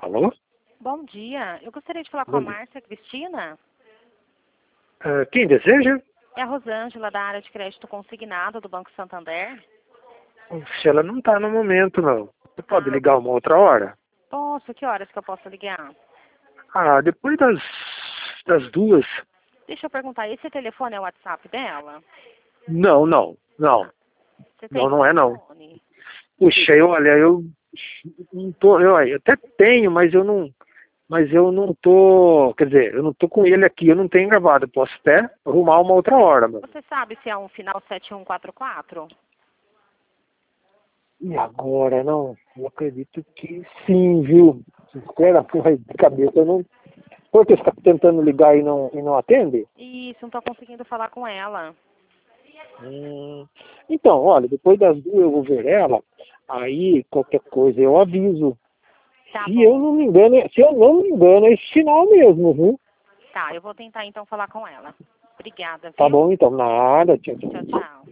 Alô? Bom dia. Eu gostaria de falar com a Márcia Cristina. Quem deseja? É a Rosângela, da área de crédito consignado do Banco Santander. Se ela não está no momento, não. Você pode ligar uma outra hora? Posso? Que horas que eu posso ligar? Depois das 2. Deixa eu perguntar, esse telefone é o WhatsApp dela? Não, não, não. Você tem Não é não. telefone? Puxa, olha, eu não tô, eu até tenho, mas eu não tô, quer dizer, eu não tô com ele aqui, eu não tenho gravado, eu posso até arrumar uma outra hora, mano. Você sabe se é um final 7144? E agora, não? Eu acredito que sim, viu? Sincera, mas de cabeça eu não. Por que você está tentando ligar e não atende? Isso, não tô conseguindo falar com ela. Então, olha, depois das 2 eu vou ver ela, aí qualquer coisa eu aviso. Tá Se bom. eu não me engano, é esse sinal mesmo, viu? Tá, eu vou tentar então falar com ela. Obrigada, Tá viu? bom, então, nada, tchau, tchau. Tchau, tchau.